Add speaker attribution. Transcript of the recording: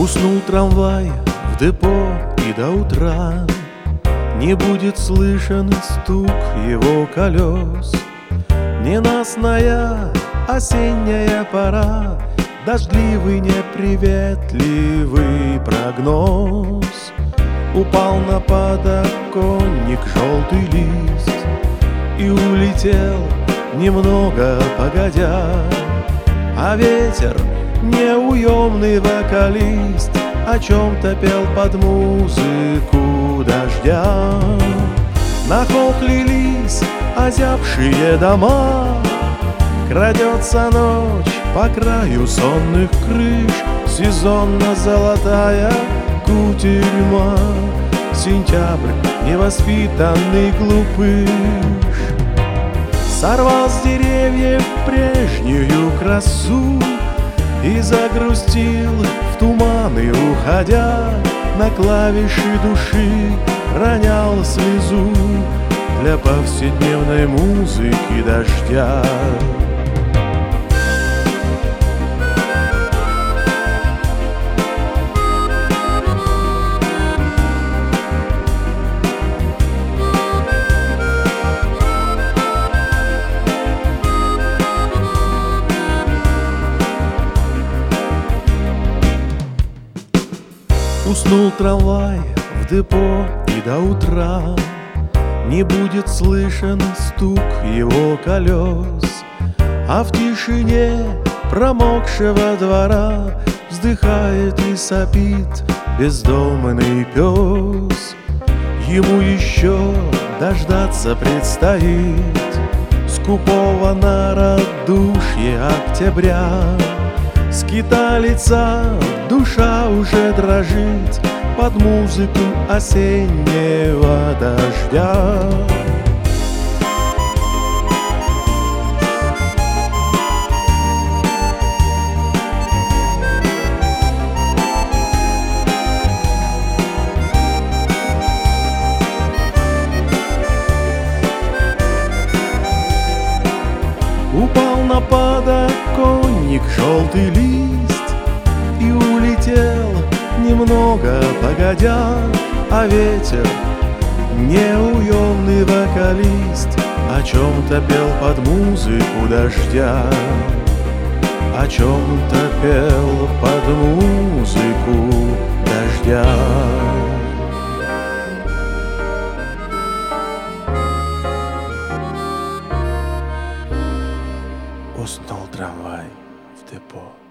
Speaker 1: Уснул трамвай в депо, и до утра не будет слышен стук его колес. Ненастная осенняя пора, дождливый неприветливый прогноз. Упал на подоконник желтый лист и улетел немного погодя. А ветер, неуемный вокалист, о чем-то пел под музыку дождя. Нахохлились озябшие дома, крадется ночь по краю сонных крыш. Сезонно золотая кутерьма, сентябрь, невоспитанный глупыш. Сорвал с деревьев прежнюю красу и загрустил в туманы, уходя. На клавиши души ронял слезу для повседневной музыки дождя. Уснул трамвай в депо, и до утра не будет слышен стук его колес. А в тишине промокшего двора вздыхает и сопит бездомный пес. Ему еще дождаться предстоит скупого на радушье октября. Скиталица душа уже дрожит под музыку осеннего дождя. Упал на подоконник желтый лист и улетел немного погодя. А ветер, неуемный вокалист, о чем-то пел под музыку дождя. О чем-то пел под музыку дождя. Уснул трамвай в депо.